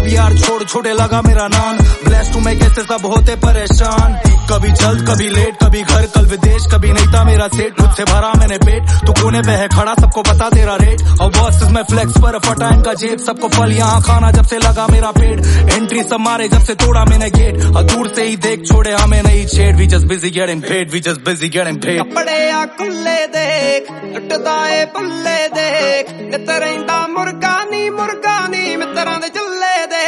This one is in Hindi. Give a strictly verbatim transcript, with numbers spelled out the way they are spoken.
यार छोड़ छोटे लगा मेरा नाम, ब्लेस्ड टू मैं कैसे सब होते परेशान, कभी जल्द कभी लेट, कभी घर कल विदेश, कभी नहीं था मेरा सेट, मुझसे भरा मैंने पेट, तू कोने पे है खड़ा सबको पता तेरा रेट, और बॉस में फ्लेक्स पर फटा इनका जेब, सबको फल यहाँ खाना जब से लगा मेरा पेट, एंट्री सब मारे जब से तोड़ा मैंने गेट, और दूर से ही देख छोड़े हमें नहीं छेड़, we just busy getting paid, we just busy getting paid. कपड़े आ खुले देख टुटदा ए पल्ले देख, नित रहिंदा मुर्गा नी मुर्गा नी मित्रां दे